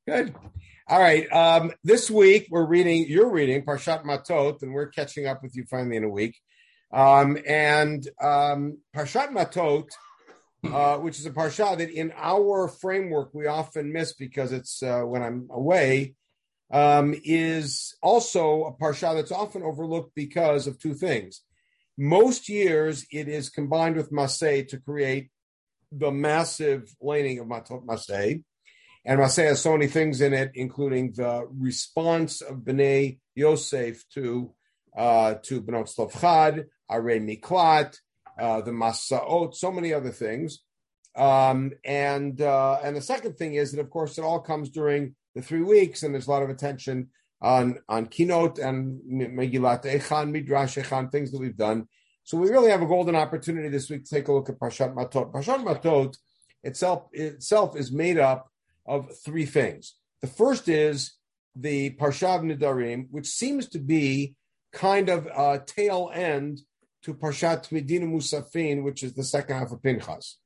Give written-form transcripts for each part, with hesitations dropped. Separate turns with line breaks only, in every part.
Good. All right. This week you're reading Parshat Matot, and we're catching up with you finally in a week. Parshat Matot, which is a parsha that in our framework we often miss because it's when I'm away, is also a parsha that's often overlooked because of two things. Most years it is combined with Maseh to create the massive laning of Matot Maseh. And Maseh has so many things in it, including the response of Bnei Yosef to Bnot Tzlofchad, Arei Miklat, the Masaot, so many other things. And the second thing is that, of course, it all comes during the 3 weeks, and there's a lot of attention on Kinot and Megillat Echan, Midrash Echan, things that we've done. So we really have a golden opportunity this week to take a look at Parshat Matot. Parshat Matot itself is made up of three things. The first is the Parshat Nidarim, which seems to be kind of a tail end to Parshat Medina Musafin, which is the second half of Pinchas.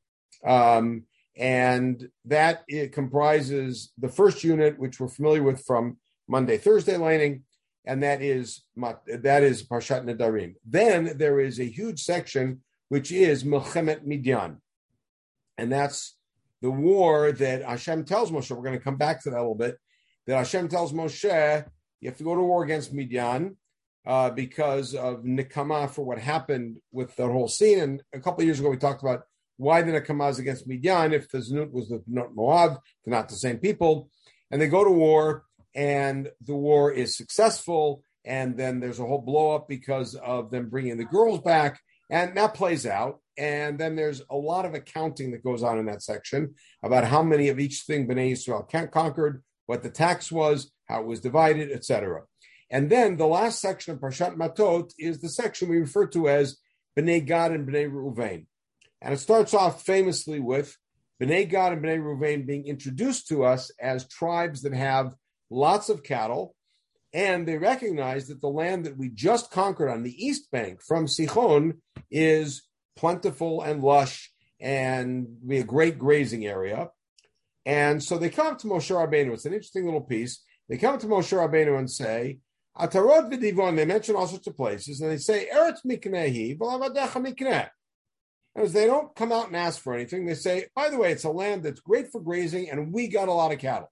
And that it comprises the first unit, which we're familiar with from Monday, Thursday laning, and that is Parshat Nidarim. Then there is a huge section, which is Milchemet Midian. And that's the war that Hashem tells Moshe, we're going to come back to that a little bit, that Hashem tells Moshe, you have to go to war against Midian because of Nekama for what happened with the whole scene. And a couple of years ago, we talked about why the Nekama is against Midian, if the Znut was with Moab, they're not the same people. And they go to war, and the war is successful, and then there's a whole blow-up because of them bringing the girls back, and that plays out. And then there's a lot of accounting that goes on in that section about how many of each thing Bnei Yisrael conquered, what the tax was, how it was divided, etc. And then the last section of Parshat Matot is the section we refer to as Bnei Gad and Bnei Reuven. And it starts off famously with Bnei Gad and Bnei Reuven being introduced to us as tribes that have lots of cattle, and they recognize that the land that we just conquered on the east bank from Sichon is plentiful and lush and be a great grazing area. And so they come up to Moshe Rabbeinu. It's an interesting little piece. They come to Moshe Rabbeinu and say, Atarot v'divon, they mention all sorts of places, and they say, Eretz miknehi, v'lavadecha mikneh. As they don't come out and ask for anything, they say, by the way, it's a land that's great for grazing, and we got a lot of cattle.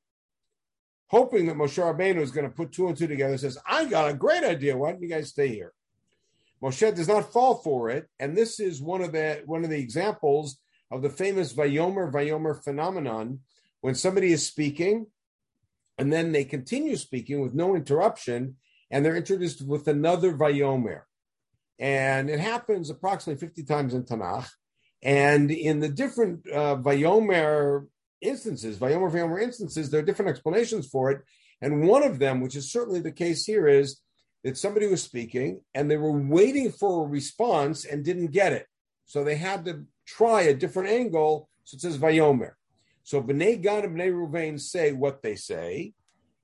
Hoping that Moshe Rabbeinu is going to put two and two together, says, I got a great idea. Why don't you guys stay here? Moshe does not fall for it, and this is one of the examples of the famous Vayomer phenomenon, when somebody is speaking, and then they continue speaking with no interruption, and they're introduced with another Vayomer. And it happens approximately 50 times in Tanakh, and in the different Vayomer instances, there are different explanations for it, and one of them, which is certainly the case here, is that somebody was speaking and they were waiting for a response and didn't get it. So they had to try a different angle. So it says Vayomer. So Bnei Gad and Bnei Reuven say what they say,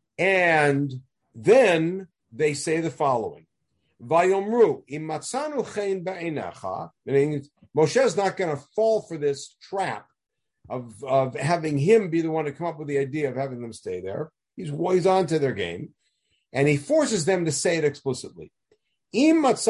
and then they say the following. Vayomru, im matzanu chen ba'enecha, meaning Moshe is not going to fall for this trap of having him be the one to come up with the idea of having them stay there. He's on to their game. And he forces them to say it explicitly. If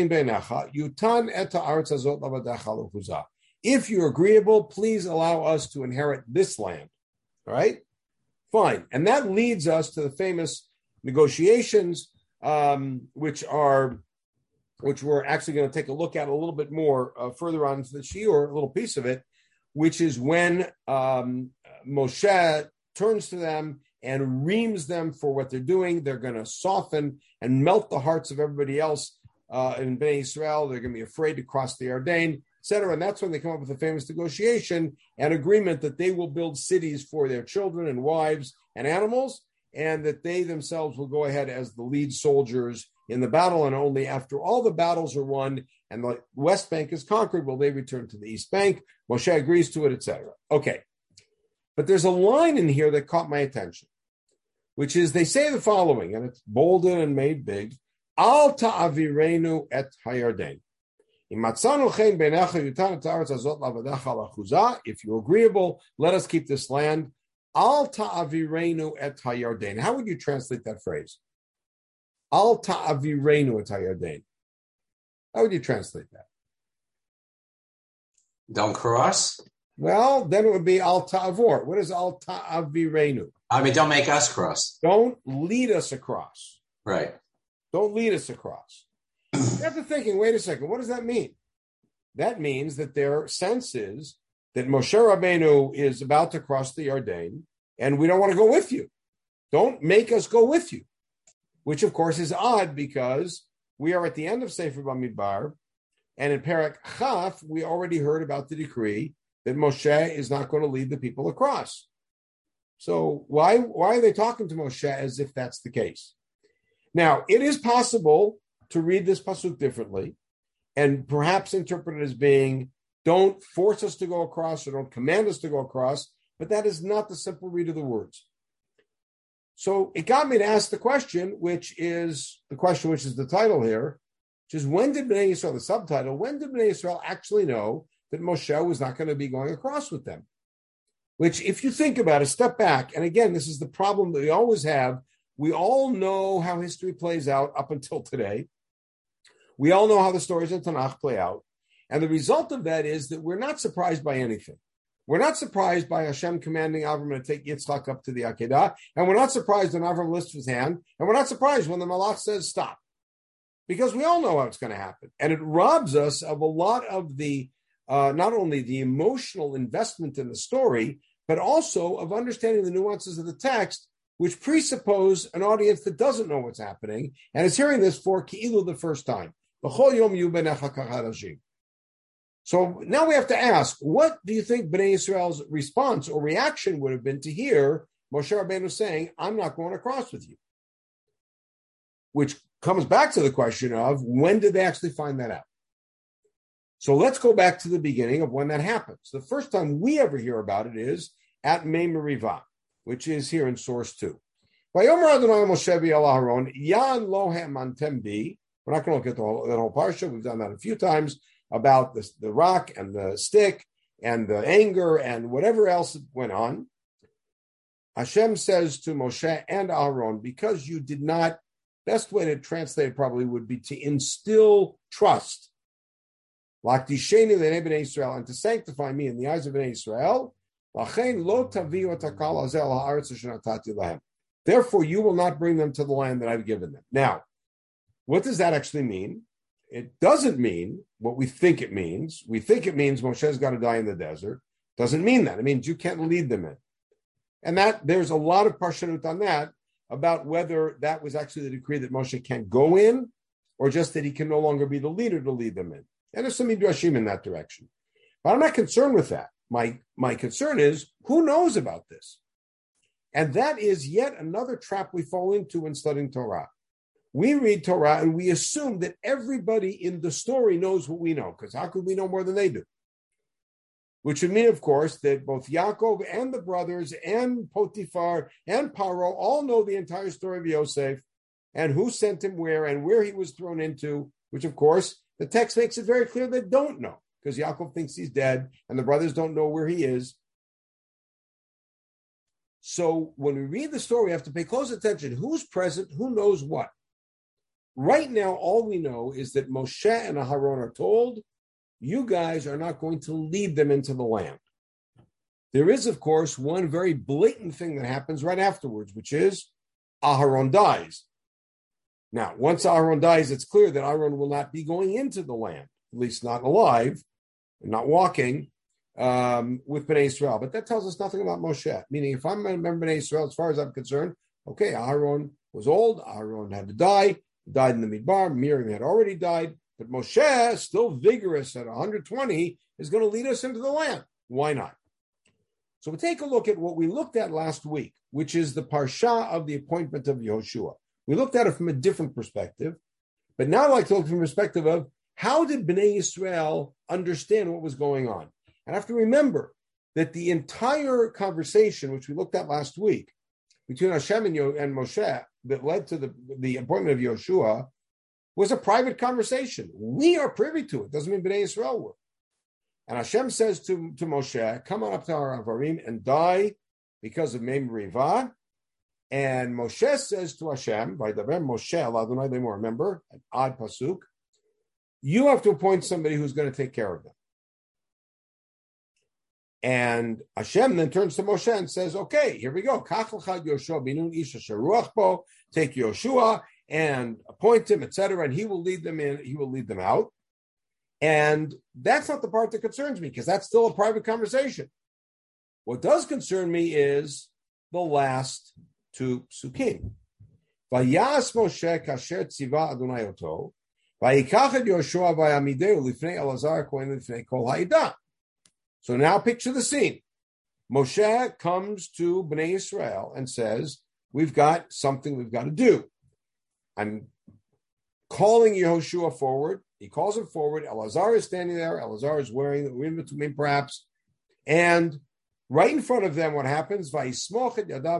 you're agreeable, please allow us to inherit this land. All right? Fine. And that leads us to the famous negotiations, which we're actually going to take a look at a little bit more further on into the shiur, a little piece of it, which is when Moshe turns to them and reams them for what they're doing. They're going to soften and melt the hearts of everybody else in Bnei Israel. They're going to be afraid to cross the Yarden, etc. And that's when they come up with the famous negotiation and agreement that they will build cities for their children and wives and animals, and that they themselves will go ahead as the lead soldiers in the battle, and only after all the battles are won and the West Bank is conquered will they return to the East Bank. Moshe agrees to it, etc. Okay. But there's a line in here that caught my attention, which is they say the following, and it's bolded and made big, Al ta'avirenu et hayarden. If you're agreeable, let us keep this land. Al ta'avirenu et hayarden. How would you translate that phrase? Al ta'avirenu et hayarden. How would you translate that?
Don't cross?
Well, then it would be al ta'avor. What is al ta'avirenu?
Don't make us cross.
Don't lead us across.
Right.
Don't lead us across. After thinking, wait a second, what does that mean? That means that their sense is that Moshe Rabbeinu is about to cross the Yarden, and we don't want to go with you. Don't make us go with you, which of course is odd because we are at the end of Sefer Bamidbar, and in Perek Chaf, we already heard about the decree that Moshe is not going to lead the people across. So why are they talking to Moshe as if that's the case? Now, it is possible to read this pasuk differently and perhaps interpret it as being, don't force us to go across or don't command us to go across, but that is not the simple read of the words. So it got me to ask the question, which is the title here, which is when did Bnei Yisrael, the subtitle, when did Bnei Yisrael actually know that Moshe was not going to be going across with them? Which, if you think about it, step back, and again, this is the problem that we always have. We all know how history plays out up until today. We all know how the stories in Tanakh play out. And the result of that is that we're not surprised by anything. We're not surprised by Hashem commanding Avram to take Yitzchak up to the Akedah. And we're not surprised when Avram lifts his hand. And we're not surprised when the Malach says stop. Because we all know how it's going to happen. And it robs us of a lot of the, not only the emotional investment in the story, but also of understanding the nuances of the text, which presuppose an audience that doesn't know what's happening and is hearing this for Ki'ilu the first time. So now we have to ask, what do you think Bnei Yisrael's response or reaction would have been to hear Moshe Rabbeinu saying, I'm not going across with you? Which comes back to the question of, when did they actually find that out? So let's go back to the beginning of when that happens. The first time we ever hear about it is at Mei Merivah, which is here in source 2. Vayomer Adonai Moshe v'el Aharon, Yan lo ha'emantem bi. We're not going to look at that whole parsha. We've done that a few times about the rock and the stick and the anger and whatever else went on. Hashem says to Moshe and Aaron, because you did not, best way to translate it probably would be to instill trust. L'akdisheni l'nei b'nei Yisrael, and to sanctify me in the eyes of b'nei Yisrael. L'chein lo taviu et hakal hazeh ha'aretz asher natati lahem. Therefore, you will not bring them to the land that I've given them. Now, what does that actually mean? It doesn't mean what we think it means. We think it means Moshe's got to die in the desert. Doesn't mean that. It means you can't lead them in. And that there's a lot of parshanut on that about whether that was actually the decree that Moshe can't go in or just that he can no longer be the leader to lead them in. And there's some midrashim in that direction. But I'm not concerned with that. My concern is, who knows about this? And that is yet another trap we fall into when studying Torah. We read Torah and we assume that everybody in the story knows what we know, because how could we know more than they do? Which would mean, of course, that both Yaakov and the brothers and Potiphar and Paro all know the entire story of Yosef and who sent him where and where he was thrown into, which, of course, the text makes it very clear they don't know, because Yaakov thinks he's dead and the brothers don't know where he is. So when we read the story, we have to pay close attention. Who's present? Who knows what? Right now, all we know is that Moshe and Aharon are told, you guys are not going to lead them into the land. There is, of course, one very blatant thing that happens right afterwards, which is Aharon dies. Now, once Aharon dies, it's clear that Aharon will not be going into the land, at least not alive, and not walking with Bnei Yisrael. But that tells us nothing about Moshe. Meaning, if I'm a member of Bnei Yisrael, as far as I'm concerned, okay, Aharon was old, Aharon had to die, died in the Midbar, Miriam had already died, but Moshe, still vigorous at 120, is going to lead us into the land. Why not? So we take a look at what we looked at last week, which is the parsha of the appointment of Yehoshua. We looked at it from a different perspective, but now I'd like to look from the perspective of how did Bnei Yisrael understand what was going on? And I have to remember that the entire conversation, which we looked at last week, between Hashem and Moshe, that led to the appointment of Yehoshua, was a private conversation. We are privy to it. Doesn't mean Bnei Yisrael were. And Hashem says to Moshe, come on up to our Avarim and die because of Mem Riva. And Moshe says to Hashem, remember, an odd pasuk, you have to appoint somebody who's going to take care of them. And Hashem then turns to Moshe and says, okay, here we go. Take Yoshua and appoint him, etc., and he will lead them in, he will lead them out. And that's not the part that concerns me, because that's still a private conversation. What does concern me is the last two psukim. Vayas Moshe kasher tziva Adonai oto, vayikach et Yoshua vayamideu lifnei Elazar kohen lifnei kol ha'ida. So now picture the scene. Moshe comes to Bnei Israel and says, we've got something we've got to do. I'm calling Yehoshua forward. He calls him forward. Elazar is standing there. Elazar is wearing the Urim Tumim perhaps. And right in front of them, what happens? Moshe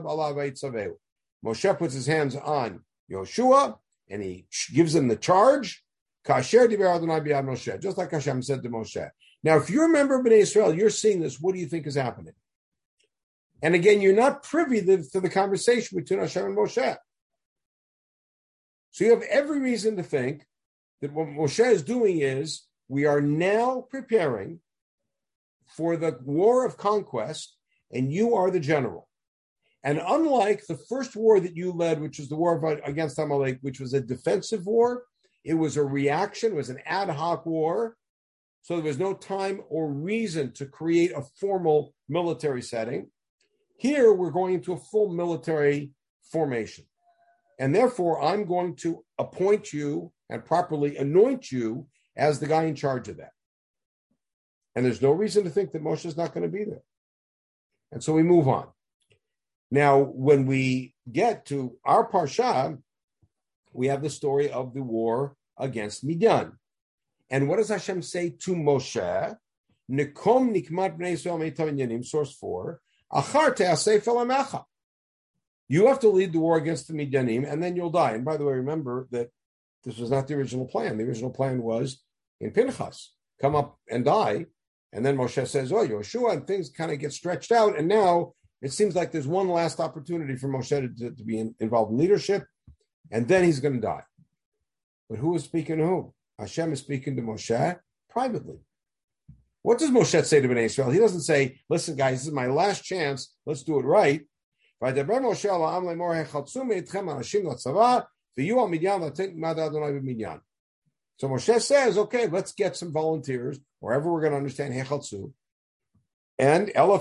puts his hands on Yehoshua and he gives him the charge. Just like Hashem said to Moshe. Now, if you're a member of Bnei Israel, you're seeing this. What do you think is happening? And again, you're not privy to the conversation between Hashem and Moshe. So you have every reason to think that what Moshe is doing is we are now preparing for the war of conquest, and you are the general. And unlike the first war that you led, which was the war against Amalek, which was a defensive war, it was a reaction, it was an ad hoc war. So there was no time or reason to create a formal military setting. Here, we're going into a full military formation. And therefore, I'm going to appoint you and properly anoint you as the guy in charge of that. And there's no reason to think that Moshe is not going to be there. And so we move on. Now, when we get to our parsha, we have the story of the war against Midian. And what does Hashem say to Moshe? Nikom nikmat bnei Yisrael meitav inyanim, source 4. Achar te'aseh felamecha. You have to lead the war against the Midianim, and then you'll die. And by the way, remember that this was not the original plan. The original plan was in Pinchas, come up and die. And then Moshe says, oh, Yehoshua, and things kind of get stretched out. And now it seems like there's one last opportunity for Moshe to be involved in leadership, and then he's going to die. But who is speaking to whom? Hashem is speaking to Moshe privately. What does Moshe say to Bnei Israel? He doesn't say, listen, guys, this is my last chance. Let's do it right. So Moshe says, okay, let's get some volunteers, wherever we're going to understand Hechatzu. And we'll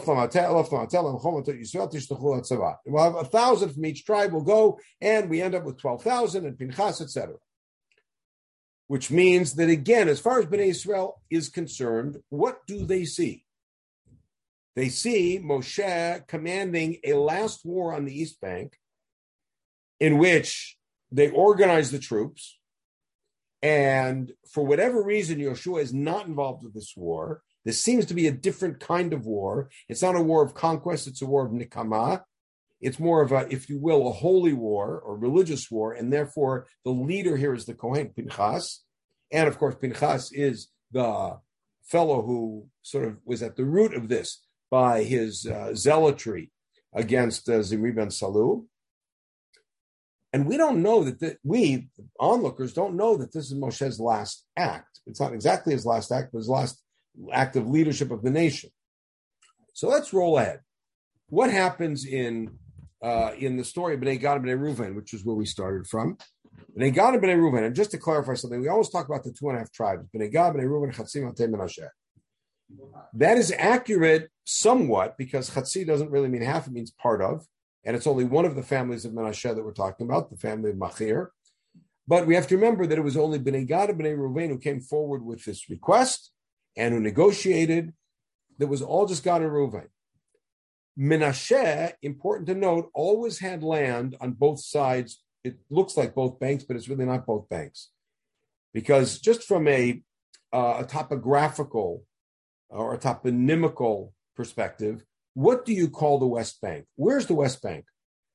have 1,000 from each tribe will go, and we end up with 12,000 and Pinchas, etc. Which means that, again, as far as Bnei Israel is concerned, what do they see? They see Moshe commanding a last war on the East Bank in which they organize the troops. And for whatever reason, Yehoshua is not involved with this war. This seems to be a different kind of war. It's not a war of conquest. It's a war of nikama. It's more of a, if you will, a holy war or religious war. And therefore, the leader here is the Kohen Pinchas. And of course, Pinchas is the fellow who sort of was at the root of this by his zealotry against Zimri ben Salu. And we don't know we onlookers don't know that this is Moshe's last act. It's not exactly his last act, but his last act of leadership of the nation. So let's roll ahead. What happens in the story of Bnei Gad and Bnei Reuven, which is where we started from? Bnei Gad and Bnei Reuven, and just to clarify something, we always talk about the 2.5 tribes, Bnei Gad, Bnei Reuven, Chatzi, Mate, Menashe. That is accurate somewhat because Chatzi doesn't really mean half, it means part of. And it's only one of the families of Menashe that we're talking about, the family of Machir. But we have to remember that it was only Bnei Gad and Bnei Reuven who came forward with this request and who negotiated. That was all just Gad and Reuven. Menashe, important to note, always had land on both sides. It looks like both banks, but it's really not both banks. Because just from a topographical or a toponymical perspective, what do you call the West Bank? Where's the West Bank?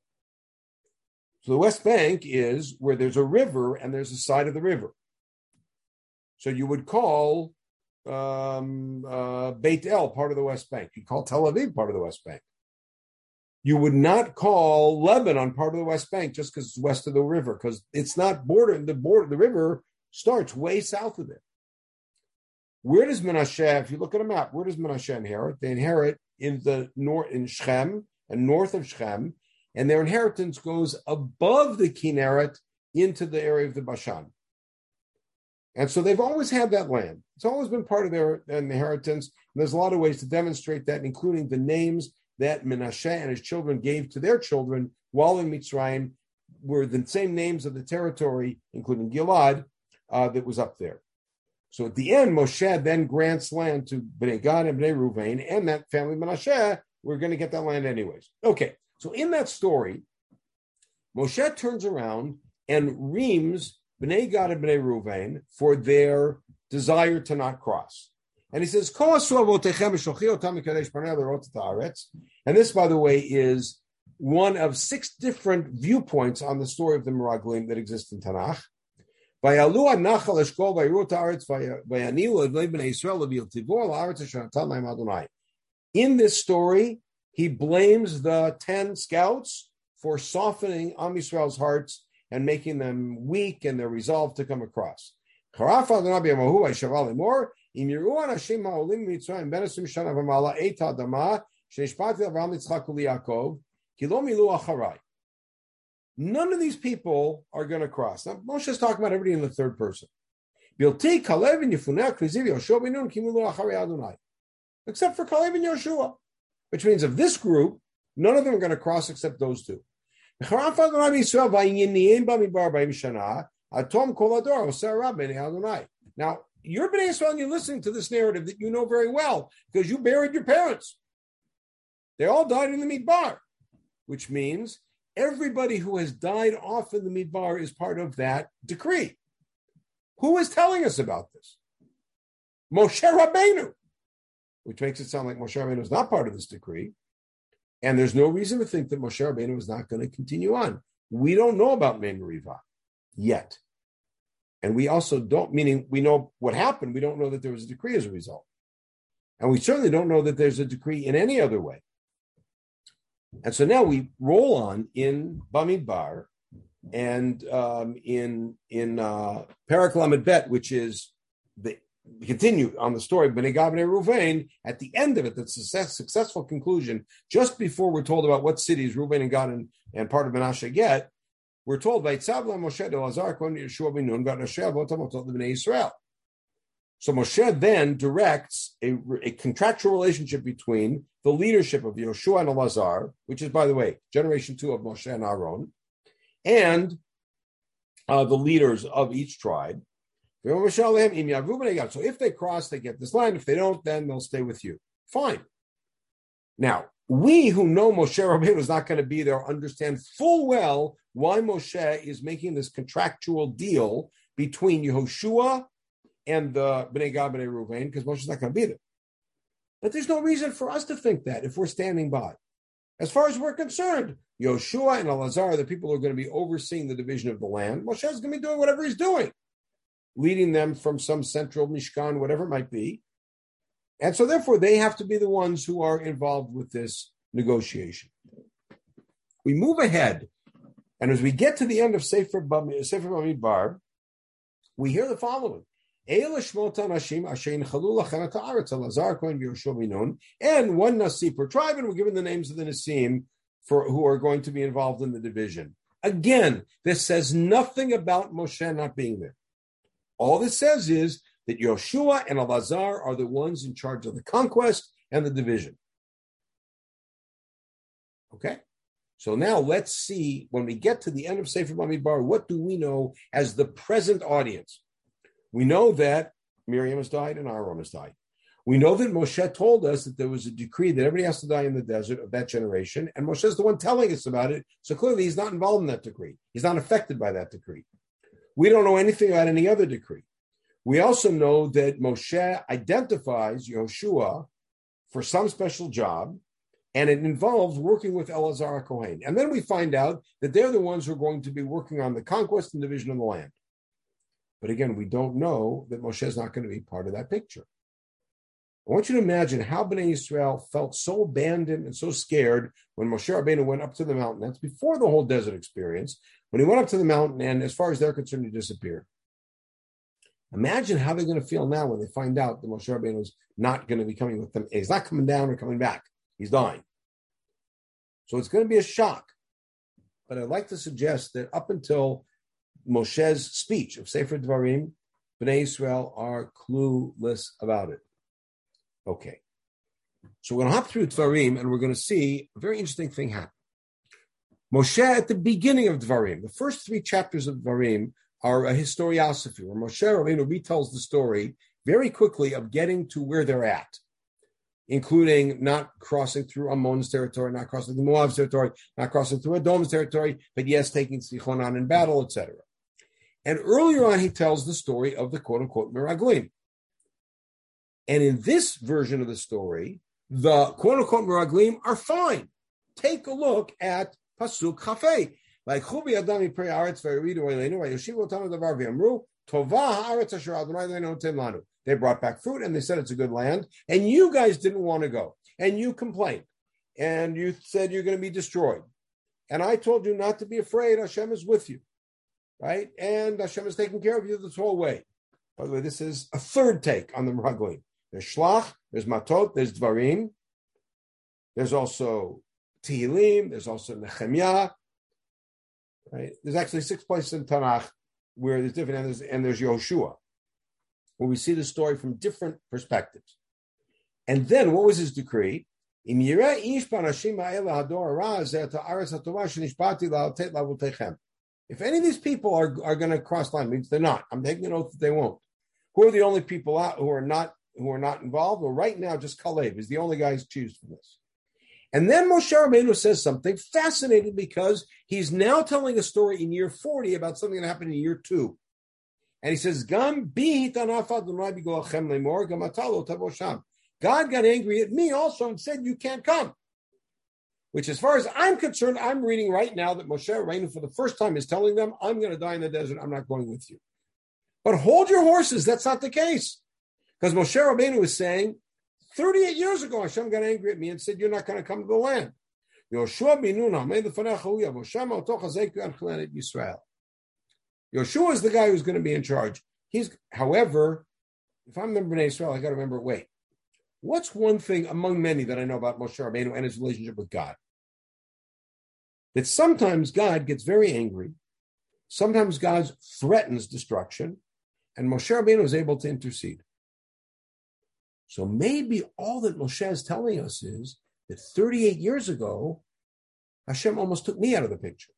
So the West Bank is where there's a river and there's a side of the river. So you would call Beit El part of the West Bank. You call Tel Aviv part of the West Bank. You would not call Lebanon part of the West Bank just because it's west of the river, because it's not border. The river starts way south of it. Where does Menashe, if you look at a map, where does Menashe inherit? They inherit in the north, in Shechem and north of Shechem, and their inheritance goes above the Kinneret into the area of the Bashan. And so they've always had that land. It's always been part of their inheritance. And there's a lot of ways to demonstrate that, including the names that Menashe and his children gave to their children while in Mitzrayim were the same names of the territory, including Gilad, that was up there. So at the end, Moshe then grants land to Bnei Gad and Bnei Ruvain, and that family Menashe, we're going to get that land anyways. Okay, so in that story, Moshe turns around and reams Bnei Gad and Bnei Ruvain for their desire to not cross. And he says, and this, by the way, is one of 6 different viewpoints on the story of the Meraglim that exist in Tanakh. In this story, he blames the 10 scouts for softening Am Yisrael's hearts and making them weak and their resolve to come across. None of these people are going to cross. Now, Moshe is talking about everybody in the third person. Except for Kalev and Yoshua, which means of this group, none of them are going to cross except those two. Now, you're Bnei Yisrael and you're listening to this narrative that you know very well because you buried your parents. They all died in the Midbar, which means everybody who has died off in the Midbar is part of that decree. Who is telling us about this? Moshe Rabbeinu, which makes it sound like Moshe Rabbeinu is not part of this decree. And there's no reason to think that Moshe Rabbeinu is not going to continue on. We don't know about Mein Riva yet. And we also don't, meaning we know what happened. We don't know that there was a decree as a result. And we certainly don't know that there's a decree in any other way. And so now we roll on in Bamidbar and in Parak Lamed Bet, which is we continue on the story of Bnei Gad Bnei Ruvain. At the end of it, that's a successful conclusion. Just before we're told about what cities Ruvain and Gad and part of Menashe get, we're told by Tzavla Moshe de Lazar Kon Yeshua ben Nun Gad Hashem Votamot the Bnei Yisrael. So Moshe then directs a contractual relationship between the leadership of Yoshua and Elazar, which is, by the way, generation 2 of Moshe and Aaron, and the leaders of each tribe. So if they cross, they get this land. If they don't, then they'll stay with you. Fine. Now, we who know Moshe Rabbeinu is not going to be there understand full well why Moshe is making this contractual deal between Yehoshua and the Bnei Gad Bnei Ruvain, because Moshe's not going to be there. But there's no reason for us to think that if we're standing by. As far as we're concerned, Yoshua and Elazar are the people who are going to be overseeing the division of the land. Moshe is going to be doing whatever he's doing, leading them from some central Mishkan, whatever it might be. And so therefore, they have to be the ones who are involved with this negotiation. We move ahead, and as we get to the end of Sefer Bamidbar, we hear the following. And one Nasi per tribe, and we're given the names of the Nasim who are going to be involved in the division. Again, this says nothing about Moshe not being there. All this says is that Yoshua and Elazar are the ones in charge of the conquest and the division. Okay? So now let's see, when we get to the end of Sefer Bamidbar, what do we know as the present audience? We know that Miriam has died and Aaron has died. We know that Moshe told us that there was a decree that everybody has to die in the desert of that generation, and Moshe is the one telling us about it, so clearly he's not involved in that decree. He's not affected by that decree. We don't know anything about any other decree. We also know that Moshe identifies Yoshua for some special job, and it involves working with Elazar Kohen. And then we find out that they're the ones who are going to be working on the conquest and division of the land. But again, we don't know that Moshe is not going to be part of that picture. I want you to imagine how Bnei Yisrael felt so abandoned and so scared when Moshe Rabbeinu went up to the mountain. That's before the whole desert experience. When he went up to the mountain, and as far as they're concerned, he disappeared. Imagine how they're going to feel now when they find out that Moshe Rabbeinu is not going to be coming with them. He's not coming down or coming back. He's dying. So it's going to be a shock. But I'd like to suggest that up until Moshe's speech of Sefer Dvarim, Bnei Yisrael are clueless about it. Okay. So we're going to hop through Dvarim and we're going to see a very interesting thing happen. Moshe, at the beginning of Dvarim, the first 3 chapters of Dvarim are a historiography where Moshe Rabbeinu retells the story very quickly of getting to where they're at, including not crossing through Ammon's territory, not crossing through Moab's territory, not crossing through Edom's territory, but yes, taking Sichon on in battle, etc. And earlier on, he tells the story of the quote-unquote Meraglim. And in this version of the story, the quote-unquote Meraglim are fine. Take a look at Pasuk Chafei. Like Chubi Adami Pri Aretz Vayiridu Eleinu Vayoshivu Otanu Davar V'Amru Tova Haaretz Asher Adonai Eloheinu Noten Lanu. They brought back fruit and they said it's a good land, and you guys didn't want to go, and you complained, and you said you're going to be destroyed, and I told you not to be afraid. Hashem is with you, right? And Hashem is taking care of you this whole way. By the way, this is a third take on the Meraglim. There's Shlach, there's Matot, there's Dvarim, there's also Tehillim, there's also Nehemiah. Right? There's actually 6 places in Tanakh where there's different endings, and there's Yoshua, where we see the story from different perspectives. And then, what was his decree? If any of these people are going to cross line, means they're not. I'm taking an oath that they won't. Who are the only people out who are not involved? Well, right now, just Kalev is the only guy who's choose for this. And then Moshe Rabbeinu says something fascinating because he's now telling a story in year 40 about something that happened in year 2. And he says, God got angry at me also and said, you can't come. Which, as far as I'm concerned, I'm reading right now that Moshe Rabbeinu for the first time is telling them, I'm going to die in the desert. I'm not going with you. But hold your horses. That's not the case. Because Moshe Rabbeinu is saying, 38 years ago, Hashem got angry at me and said, you're not going to come to the land. Yoshua is the guy who's going to be in charge. However, if I'm the Bnei Israel, I got to remember, wait, what's one thing among many that I know about Moshe Rabbeinu and his relationship with God? That sometimes God gets very angry, sometimes God threatens destruction, and Moshe Rabbeinu is able to intercede. So maybe all that Moshe is telling us is that 38 years ago, Hashem almost took me out of the picture.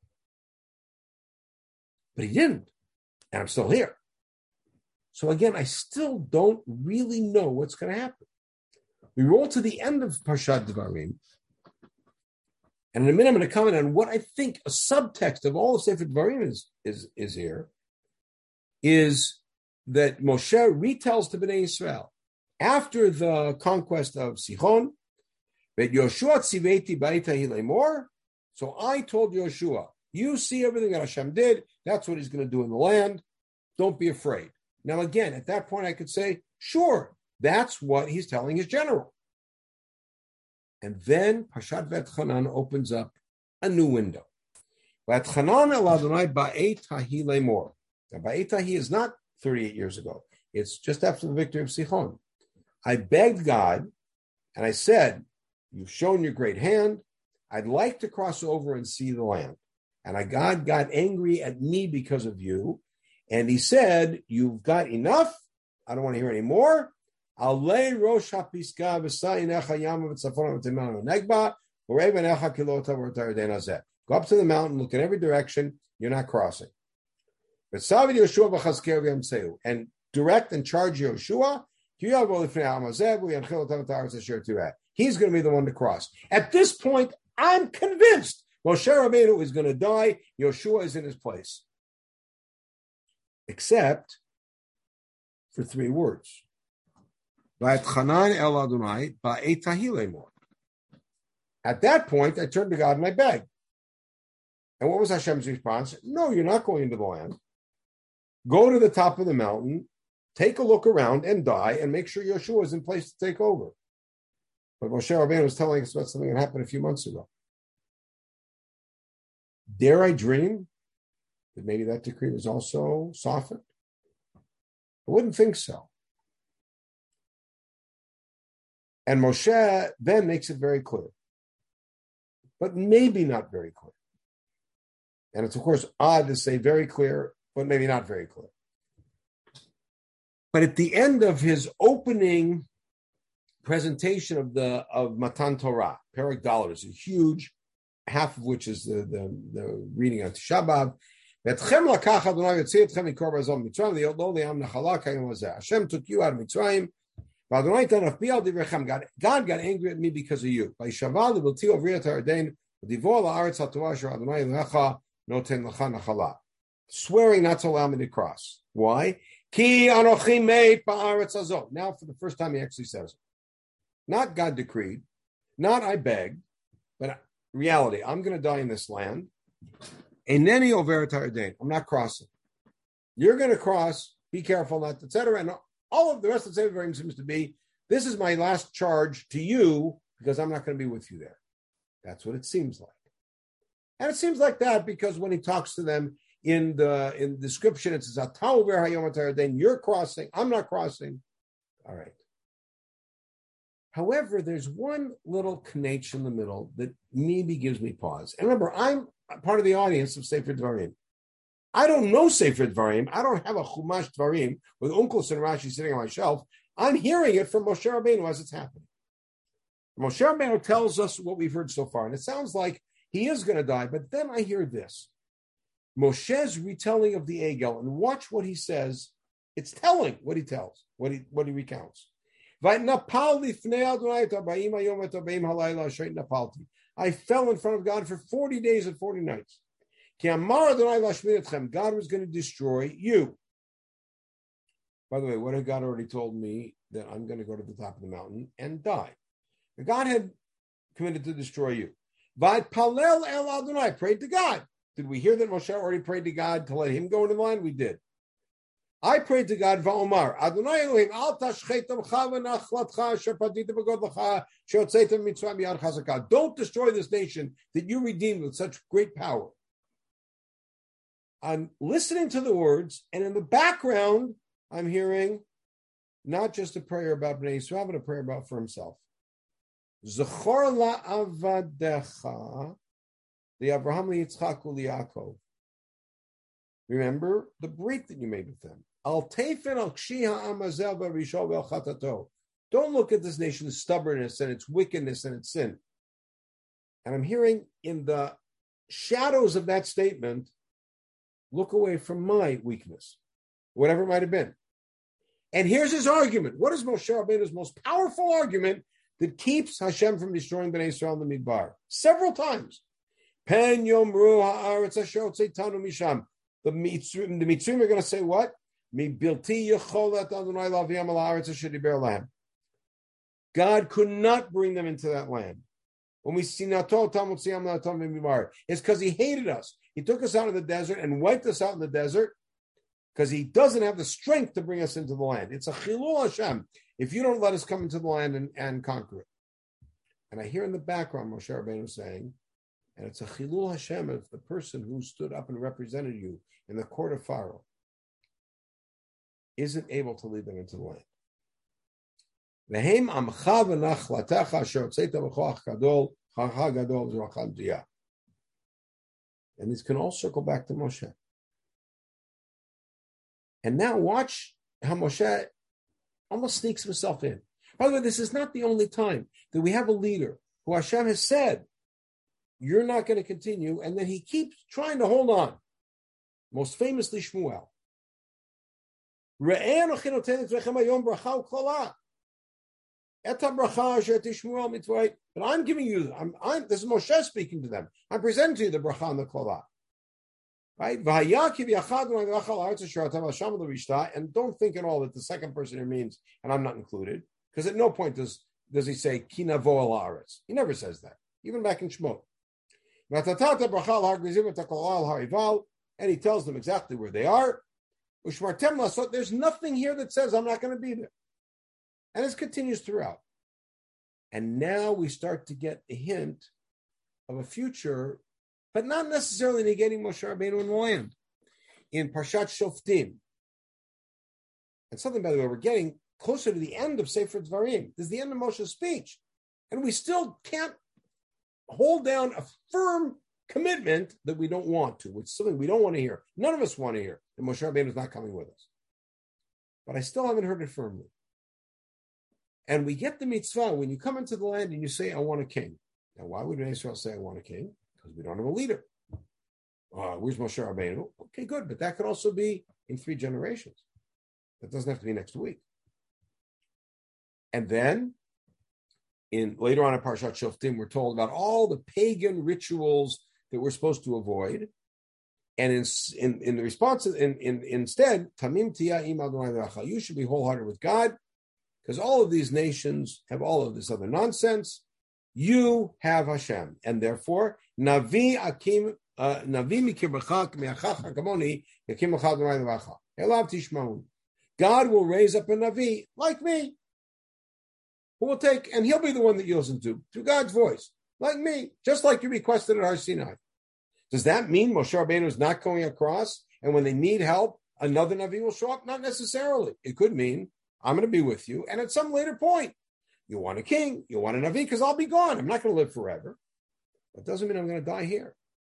But he didn't. And I'm still here. So again, I still don't really know what's going to happen. We roll to the end of Parshat Devarim. And in a minute, I'm going to comment on what I think a subtext of all of Sefer Devarim is here, is that Moshe retells to Bnei Yisrael, after the conquest of Sichon, but Yoshua tziveti ba'ita hilemor. So I told Yoshua, you see everything that Hashem did. That's what he's going to do in the land. Don't be afraid. Now, again, at that point, I could say, sure, that's what he's telling his general. And then Parshat V'etchanan opens up a new window. V'etchanan el Adonai ba'et hahi lemor. Now, ba'et hahi is not 38 years ago. It's just after the victory of Sichon. I begged God, and I said, you've shown your great hand. I'd like to cross over and see the land. And God got angry at me because of you. And he said, you've got enough. I don't want to hear any more. Alei rosh hapiska v'sa'inecha yama v'tzafona v'temana v'negba v'reivenecha kilota v'r'tar denazeh. Go up to the mountain, look in every direction. You're not crossing. V'tzavid Yoshua v'chazker v'yamseu. And direct and charge Yoshua. He's going to be the one to cross. At this point, I'm convinced Moshe Rabbeinu is going to die. Yoshua is in his place. Except for 3 words. At that point, I turned to God and I begged. And what was Hashem's response? No, you're not going into the land. Go to the top of the mountain take a look around and die and make sure Yeshua is in place to take over. But Moshe Rabbeinu was telling us about something that happened a few months ago. Dare I dream that maybe that decree was also softened? I wouldn't think so. And Moshe then makes it very clear, but maybe not very clear. And it's, of course, odd to say very clear, but maybe not very clear. But at the end of his opening presentation of Matan Torah, Perek Dalet, is a huge, half of which is the reading on Tisha B'Av. Hashem took you out of Mitzrayim. God got angry at me because of you. Swearing not to allow me to cross. Why? Now, for the first time, he actually says it. Not God decreed, not I begged, but reality. I'm going to die in this land. I'm not crossing. You're going to cross. Be careful not, etc. And all of the rest of the Sefer seems to be, this is my last charge to you because I'm not going to be with you there. That's what it seems like. And it seems like that because when he talks to them in the description, it says, you're crossing, I'm not crossing. All right. However, there's one little knetch in the middle that maybe gives me pause. And remember, I'm part of the audience of Sefer Dvarim. I don't know Sefer Dvarim. I don't have a Chumash Dvarim with Onkelos and Rashi sitting on my shelf. I'm hearing it from Moshe Rabbeinu as it's happening. Moshe Rabbeinu tells us what we've heard so far, and it sounds like he is going to die, but then I hear this. Moshe's retelling of the Egel, and watch what he says. It's telling what he tells, what he recounts. I fell in front of God for 40 days and 40 nights. God was going to destroy you. By the way, what had God already told me? That I'm going to go to the top of the mountain and die. God had committed to destroy you. I prayed to God. Did we hear that Moshe already prayed to God to let him go into the land? We did. I prayed to God, Va'omar, Adonai Elohim, al tashchetam v'nachlatcha asher padita b'godlecha she'otzeitem mitzrayim b'yad chazakah. Don't destroy this nation that you redeemed with such great power. I'm listening to the words, and in the background, I'm hearing not just a prayer about Bnei Yisrael, but a prayer about for himself. Zechor la'avadecha li'Avraham li'Yitzchak u'li'Yaakov. Remember the break that you made with them. Al teifen al kshi ha'amazel b'rishol ve'al chatato. Don't look at this nation's stubbornness and its wickedness and its sin. And I'm hearing in the shadows of that statement, look away from my weakness, whatever it might have been. And here's his argument. What is Moshe Rabbeinu's most powerful argument that keeps Hashem from destroying Bnei Yisrael in the Midbar? Several times. Pen yomru ha'aretz asher otzeitanu misham. The Mitzrayim are going to say what? God could not bring them into that land. When we see it's because he hated us. He took us out of the desert and wiped us out in the desert because he doesn't have the strength to bring us into the land. It's a chilul Hashem if you don't let us come into the land and conquer it. And I hear in the background Moshe Rabbeinu saying, and it's a chilul Hashem of the person who stood up and represented you in the court of Pharaoh isn't able to lead them into the land. And this can all circle back to Moshe. And now watch how Moshe almost sneaks himself in. By the way, this is not the only time that we have a leader who Hashem has said, you're not going to continue, and then he keeps trying to hold on. Most famously, Shmuel. But I'm giving you, this is Moshe speaking to them. I'm presenting to you the bracha and the klala. Right? And don't think at all that the second person here means, and I'm not included, because at no point does he say, Ki navo al haaretz. He never says that, even back in Shemot. And he tells them exactly where they are. Ushmartem lasot. There's nothing here that says I'm not going to be there. And this continues throughout. And now we start to get a hint of a future, but not necessarily negating Moshe Rabbeinu in the land. In Parshat Shoftim. And something, by the way, we're getting closer to the end of Sefer Dvarim. This is the end of Moshe's speech. And we still can't hold down a firm commitment that we don't want to, which is something we don't want to hear. None of us want to hear that Moshe Rabbeinu is not coming with us. But I still haven't heard it firmly. And we get the mitzvah when you come into the land and you say, I want a king. Now, why would Israel say, I want a king? Because we don't have a leader. Where's Moshe Rabbeinu? Okay, good. But that could also be in 3 generations. That doesn't have to be next week. And then, later on in Parshat Shoftim, we're told about all the pagan rituals that we're supposed to avoid. And in the response, instead, Tamim Tia Im Adonai V'Acha, you should be wholehearted with God, because all of these nations have all of this other nonsense. You have Hashem, and therefore, Navi Akim Navi Mikirbacha K'me'achach Kamoni Yakim Echad Adonai V'Acha Elav Tishmaun. God will raise up a Navi like me, who will take, and he'll be the one that you listen to, through God's voice, like me, just like you requested at Har Sinai. Does that mean Moshe Rabbeinu is not going across, and when they need help, another Navi will show up? Not necessarily. It could mean, I'm going to be with you, and at some later point, you want a king, you want a Navi, because I'll be gone. I'm not going to live forever. That doesn't mean I'm going to die here.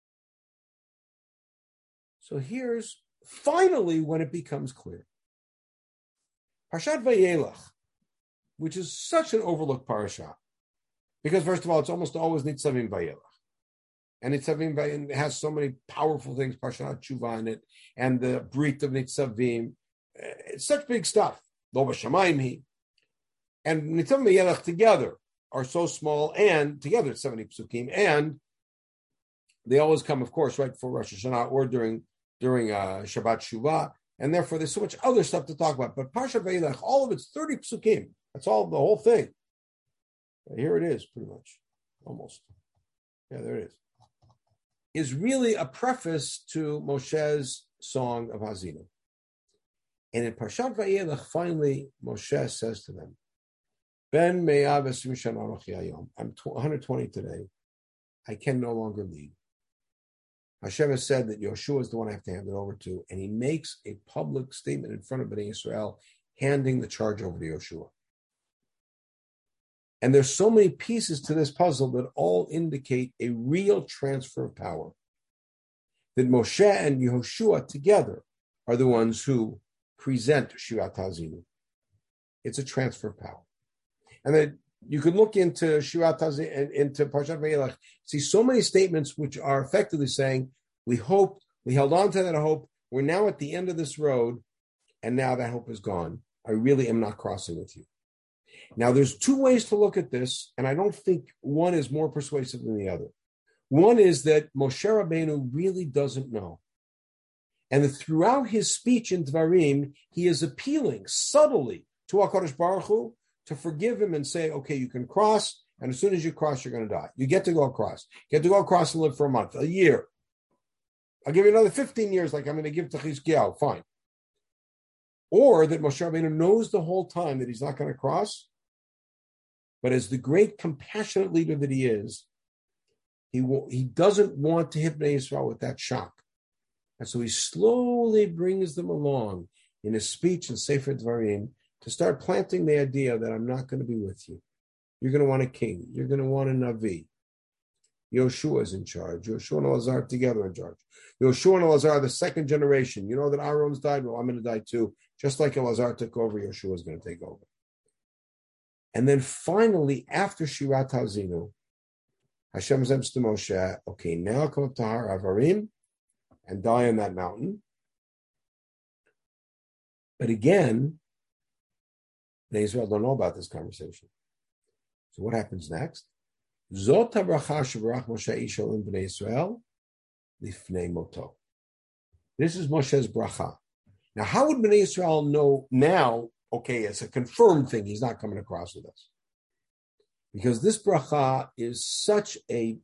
So here's finally when it becomes clear. Parshat Vayelach, which is such an overlooked parasha, because first of all, it's almost always Nitzavim Vayelach. And Nitzavim has so many powerful things, Parshat Tshuva in it, and the Brit of Nitzavim. It's such big stuff. Lo b'shamayim hi. And Nitzavim Vayelach together are so small, and together it's 70 psukim, and they always come, of course, right before Rosh Hashanah or during Shabbat Shuvah, and therefore there's so much other stuff to talk about. But Parshat Vayelach, all of it's 30 psukim. That's all, the whole thing. Here it is, pretty much, almost. Yeah, there it is really a preface to Moshe's song of Hazinu. And in Parshat Vayelach, finally, Moshe says to them, Ben me'av esrim shana anochi hayom. I'm 120 today. I can no longer lead. Hashem has said that Yoshua is the one I have to hand it over to, and he makes a public statement in front of Bnei Israel, handing the charge over to Yoshua. And there's so many pieces to this puzzle that all indicate a real transfer of power. That Moshe and Yehoshua together are the ones who present Shirat Hazinu. It's a transfer of power. And then you can look into Shirat Hazinu, into Parshat Vayelach, see so many statements which are effectively saying, we hoped, we held on to that hope, we're now at the end of this road, and now that hope is gone. I really am not crossing with you. Now, there's 2 ways to look at this, and I don't think one is more persuasive than the other. One is that Moshe Rabbeinu really doesn't know. And that throughout his speech in Dvarim, he is appealing subtly to HaKadosh Baruch Hu to forgive him and say, okay, you can cross, and as soon as you cross, you're going to die. You get to go across. You get to go across and live for a month, a year. I'll give you another 15 years like I'm going to give to Chizkiyahu, fine. Or that Moshe Rabbeinu knows the whole time that he's not going to cross, but as the great compassionate leader that he is, he doesn't want to hit Bnei Yisrael with that shock. And so he slowly brings them along in his speech in Sefer Dvarim to start planting the idea that I'm not going to be with you. You're going to want a king. You're going to want a Navi. Yoshua is in charge. Yoshua and Elazar together in charge. Yoshua and Elazar are the second generation. You know that Aaron's died? Well, I'm going to die too. Just like Elazar took over, Yoshua is going to take over. And then finally, after Shirat Hazinu, Hashem says to Moshe, okay, now come up to Har Avarim and die on that mountain. But again, Bnei Israel don't know about this conversation. So what happens next? Zot habracha shebarach Moshe ish elim Bnei Israel lifnei moto. This is Moshe's bracha. Now, how would Bnei Israel know now, okay, it's a confirmed thing, he's not coming across with us? Because this bracha is such a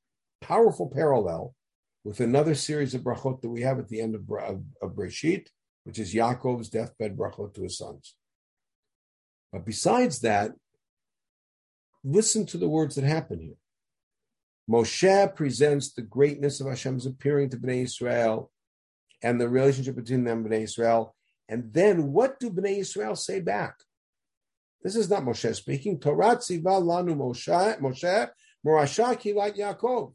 powerful parallel with another series of brachot that we have at the end of Breshit, which is Yaakov's deathbed brachot to his sons. But besides that, listen to the words that happen here. Moshe presents the greatness of Hashem's appearing to Bnei Israel and the relationship between them and Bnei Israel. And then what do Bnei Israel say back? This is not Moshe speaking. Torah tziva lanu Moshe, morasha kilat Yaakov.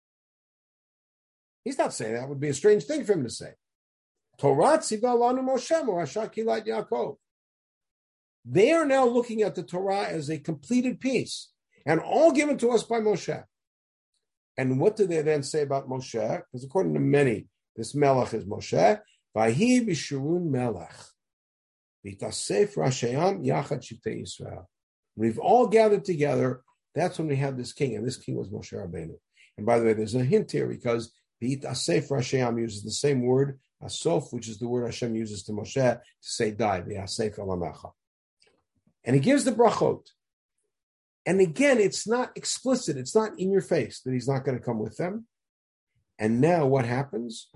He's not saying that. It would be a strange thing for him to say. Torah tziva lanu Moshe, morasha kilat Yaakov. They are now looking at the Torah as a completed piece and all given to us by Moshe. And what do they then say about Moshe? Because according to many, this Melech is Moshe. Vahi b'shurun Melech. V'tasef rashayam yachad shivtei Yisrael. We've all gathered together. That's when we had this king, and this king was Moshe Rabbeinu. And by the way, there's a hint here because v'tasef rashayam uses the same word, asof, which is the word Hashem uses to Moshe to say die, v'asef alamecha. And he gives the brachot. And again, it's not explicit. It's not in your face that he's not going to come with them. And now what happens?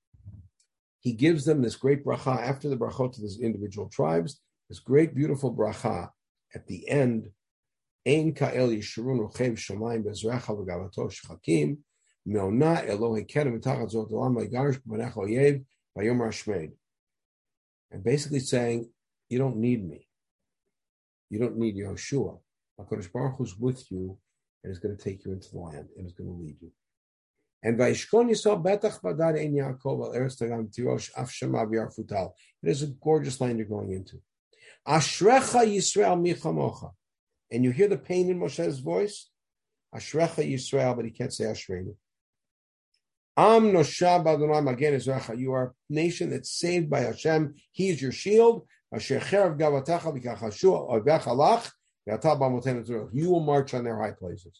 He gives them this great bracha after the brachot to these individual tribes, this great, beautiful bracha at the end. Ein ka'el yishurun rochev shamayim bezrecha v'gavato shchakim me'ona Elohei kedem v'tachat zot olam v'yigarish b'manech oyev v'yom hashmeid. And basically saying, you don't need me. You don't need Yehoshua. HaKadosh Baruch Hu is with you and is going to take you into the land and is going to lead you. And Vayishkon Yisrael betach badad ein Yaakov al eretz tagam tirosh af shema v'yarfutal. It is a gorgeous land you're going into. Ashrecha Yisrael michamocha. And you hear the pain in Moshe's voice. Ashrecha Yisrael, but he can't say Ashreinu. Am noshab Adonai again Ezracha. You are a nation that's saved by Hashem. He is your shield. Asher cherav gavatacha v'kachashu avechalach. You will march on their high places.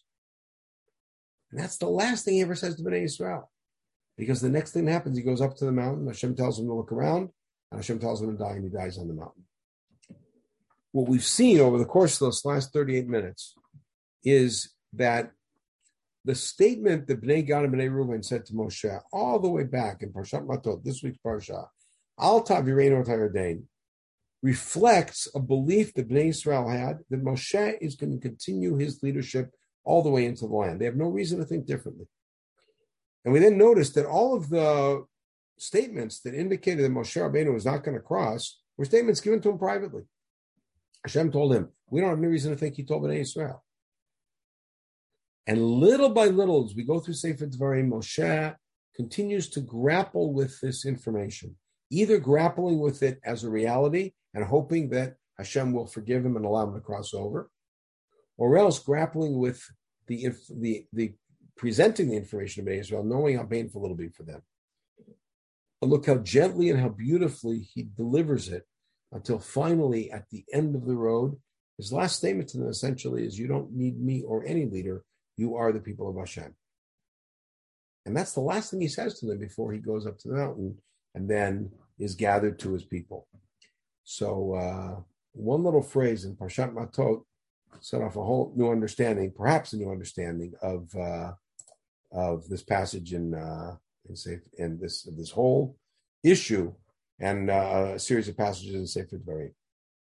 And that's the last thing he ever says to Bnei Israel. Because the next thing that happens, he goes up to the mountain, Hashem tells him to look around, and Hashem tells him to die, and he dies on the mountain. What we've seen over the course of those last 38 minutes is that the statement that Bnei Gad and Bnei Reuben said to Moshe, all the way back in Parshat Matot, this week's Parsha, Al Tavireinu Tayrdain, reflects a belief that Bnei Israel had that Moshe is going to continue his leadership all the way into the land. They have no reason to think differently. And we then noticed that all of the statements that indicated that Moshe Rabbeinu was not going to cross were statements given to him privately. Hashem told him, we don't have any reason to think he told Bnei Israel. And little by little, as we go through Sefer Dvarim, Moshe continues to grapple with this information, either grappling with it as a reality and hoping that Hashem will forgive him and allow him to cross over, or else grappling with the presenting the information to Bnei Israel, knowing how painful it'll be for them. But look how gently and how beautifully he delivers it until finally, at the end of the road, his last statement to them essentially is, you don't need me or any leader, you are the people of Hashem. And that's the last thing he says to them before he goes up to the mountain and then is gathered to his people. So one little phrase in Parshat Matot set off a whole new understanding, perhaps a new understanding of this passage in this whole issue and a series of passages in Sefer Dvarim.